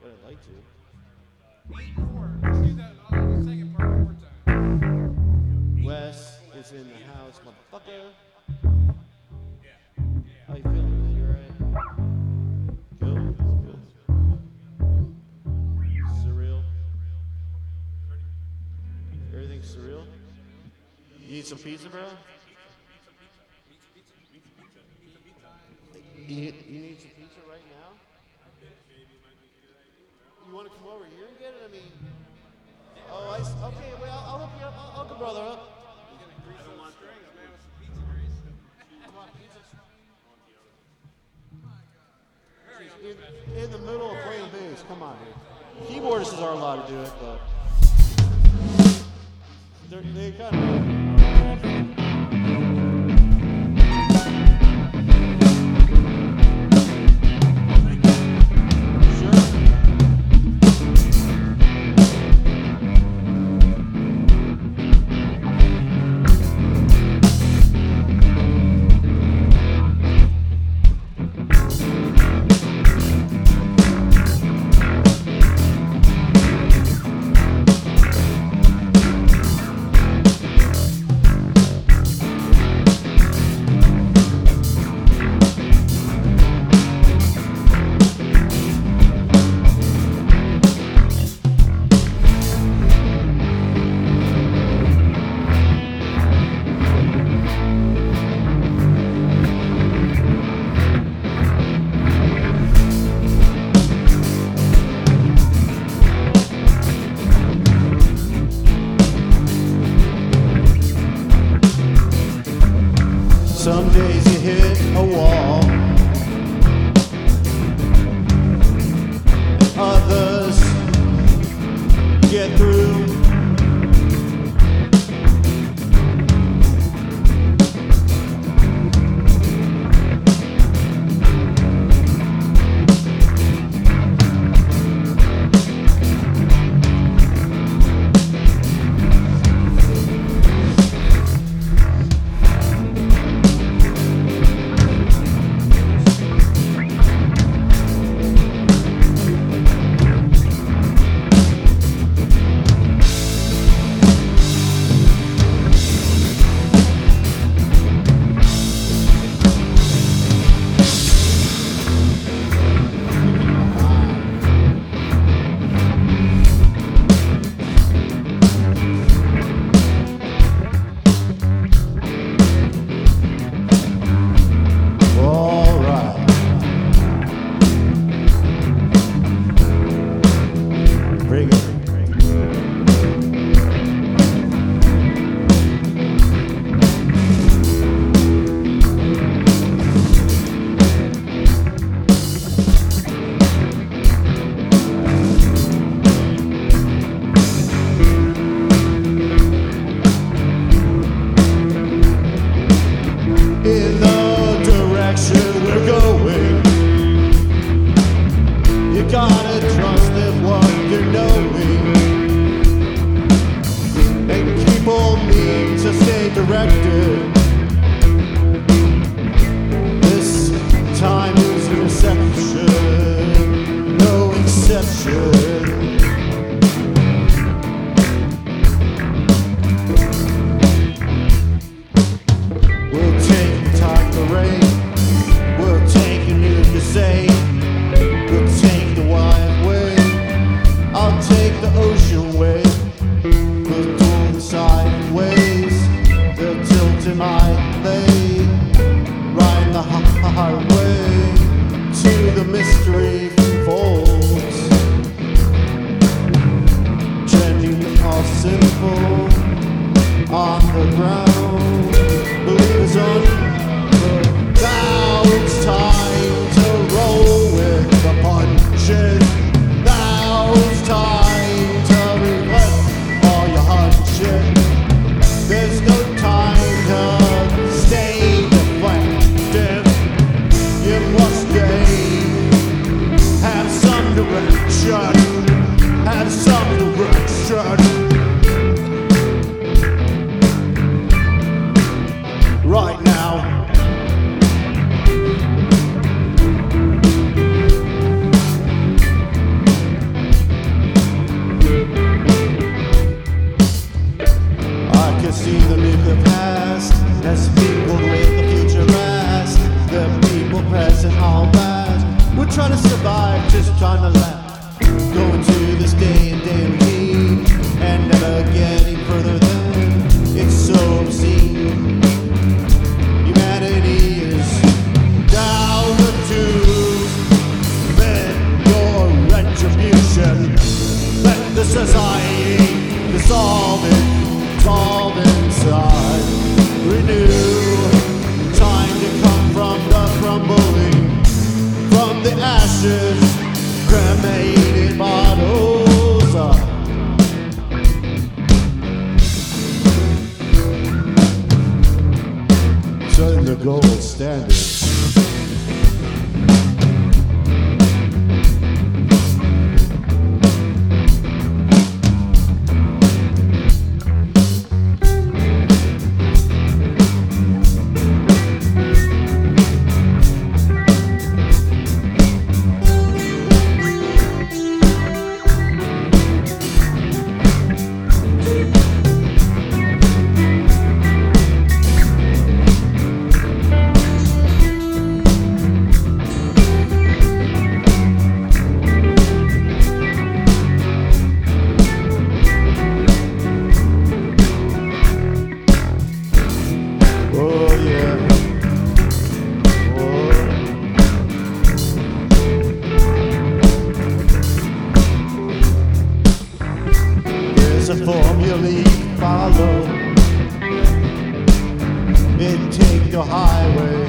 But I'd like to. 8-4. Let's do that on the second part one more time. Wes is in the house, motherfucker. How you feeling, man? You alright? Good. Surreal. Everything's surreal. You need some pizza, bro? You need some pizza right now? You want to come over here and get it? I mean, okay. Well, I'll hook you up. I'll hook a brother up. In the middle of playing bass, come on, dude. Keyboardists aren't allowed to do it, but they kind of. Some days you hit a wall, and others get through. In the direction we're going, you gotta trust in what you're knowing, and people need to stay directed. This time is an exception, no exception. We'll take time to rain. We'll take a new say. We'll take the wide way. I'll take the ocean way. We'll do the sideways. They'll tilt in my life just trying to laugh, going to this day and day routine, and never getting further than it's so obscene. Humanity is down the tubes, then your retribution. Let the society dissolve inside. Renew, time to come from the crumbling, from the ashes, cremated bottles up. Setting the gold standard. There's a formula you can follow and take the highway.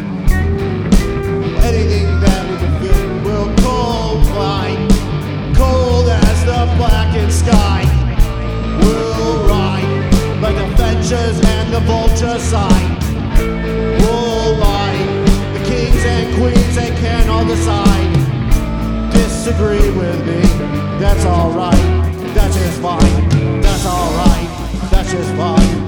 Anything that we can feel will cold like cold as the blackened sky. We'll ride like the fetchers and the vulture sign. We'll lie, the kings and queens, they can all decide. Disagree with me, that's alright. That's just fine, that's alright, that's just fine.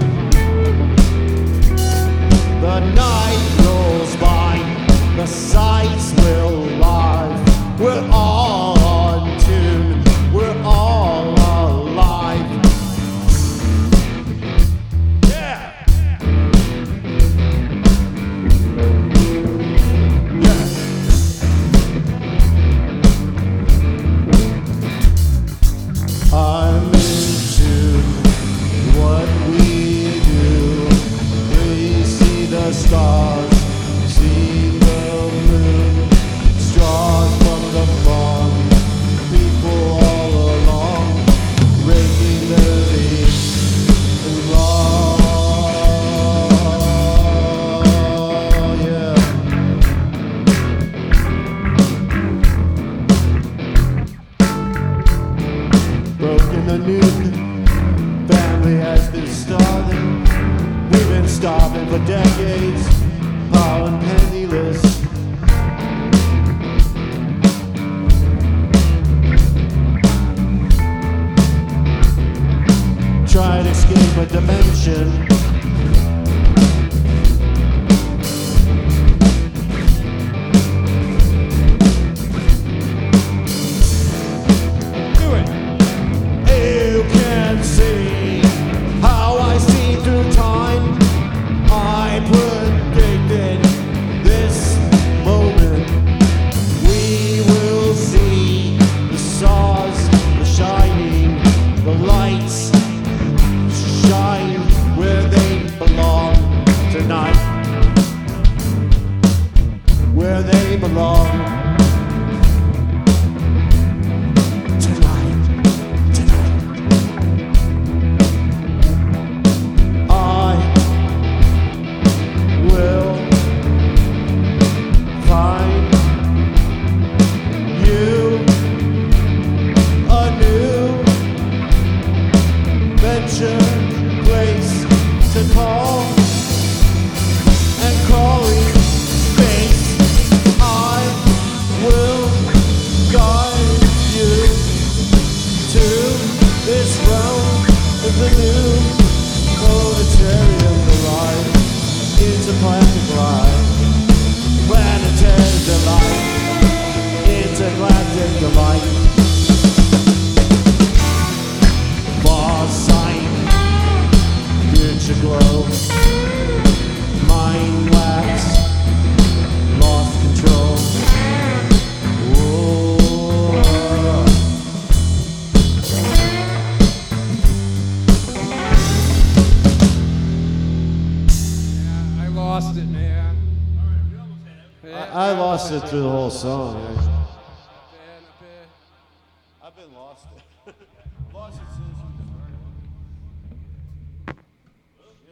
The night rolls by, the sights will live. We're all on tune, we're all alive. Yeah! I'm into what we do. We see the stars, see the moon, straws from the farm, people all along, raking their leaves and raw, yeah. Broken the nuke, family has been starving. We've been starving for decades, poor and penniless. Try to escape a dimension. You can see how I see through time. I predicted this moment. We will see the stars, the shining, the lights shine where they lost it through the whole song.